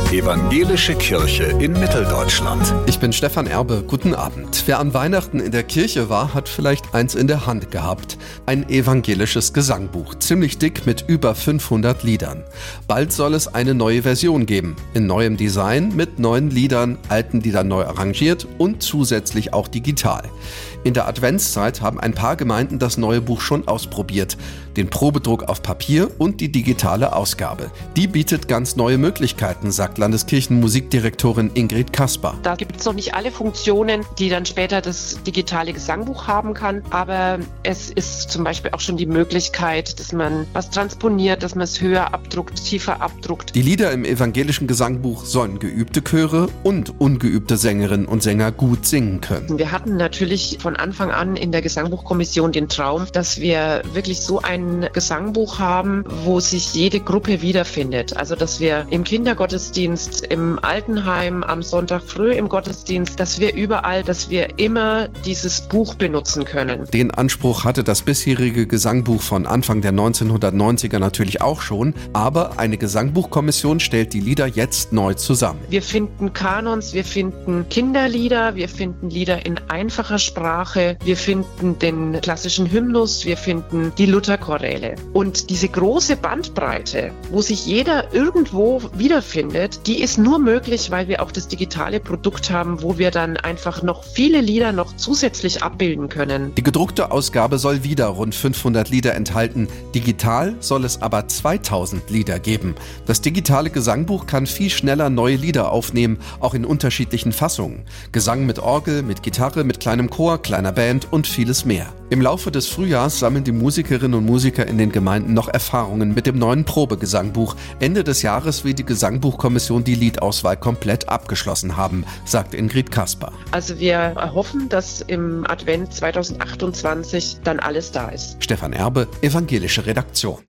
Evangelische Kirche in Mitteldeutschland. Ich bin Stefan Erbe, guten Abend. Wer an Weihnachten in der Kirche war, hat vielleicht eins in der Hand gehabt. Ein evangelisches Gesangbuch, ziemlich dick mit über 500 Liedern. Bald soll es eine neue Version geben, in neuem Design, mit neuen Liedern, alten Lieder neu arrangiert und zusätzlich auch digital. In der Adventszeit haben ein paar Gemeinden das neue Buch schon ausprobiert. Den Probedruck auf Papier und die digitale Ausgabe. Die bietet ganz neue Möglichkeiten, sagt Landeskirchenmusikdirektorin Ingrid Kasper. Da gibt es noch nicht alle Funktionen, die dann später das digitale Gesangbuch haben kann. Aber es ist zum Beispiel auch schon die Möglichkeit, dass man was transponiert, dass man es höher abdruckt, tiefer abdruckt. Die Lieder im evangelischen Gesangbuch sollen geübte Chöre und ungeübte Sängerinnen und Sänger gut singen können. Wir hatten natürlich von Anfang an in der Gesangbuchkommission den Traum, dass wir wirklich so ein Gesangbuch haben, wo sich jede Gruppe wiederfindet. Also dass wir im Kindergottesdienst, im Altenheim, am Sonntag früh im Gottesdienst, dass wir überall, dass wir immer dieses Buch benutzen können. Den Anspruch hatte das bisherige Gesangbuch von Anfang der 1990er natürlich auch schon, aber eine Gesangbuchkommission stellt die Lieder jetzt neu zusammen. Wir finden Kanons, wir finden Kinderlieder, wir finden Lieder in einfacher Sprache, wir finden den klassischen Hymnus, wir finden die Lutherchoräle. Und diese große Bandbreite, wo sich jeder irgendwo wiederfindet, die ist nur möglich, weil wir auch das digitale Produkt haben, wo wir dann einfach noch viele Lieder noch zusätzlich abbilden können. Die gedruckte Ausgabe soll wieder rund 500 Lieder enthalten. Digital soll es aber 2000 Lieder geben. Das digitale Gesangbuch kann viel schneller neue Lieder aufnehmen, auch in unterschiedlichen Fassungen. Gesang mit Orgel, mit Gitarre, mit kleinem Chor, kleiner Band und vieles mehr. Im Laufe des Frühjahrs sammeln die Musikerinnen und Musiker in den Gemeinden noch Erfahrungen mit dem neuen Probegesangbuch. Ende des Jahres will die Gesangbuchkommission die Liedauswahl komplett abgeschlossen haben, sagt Ingrid Kasper. Also wir erhoffen, dass im Advent 2028 dann alles da ist. Stefan Erbe, Evangelische Redaktion.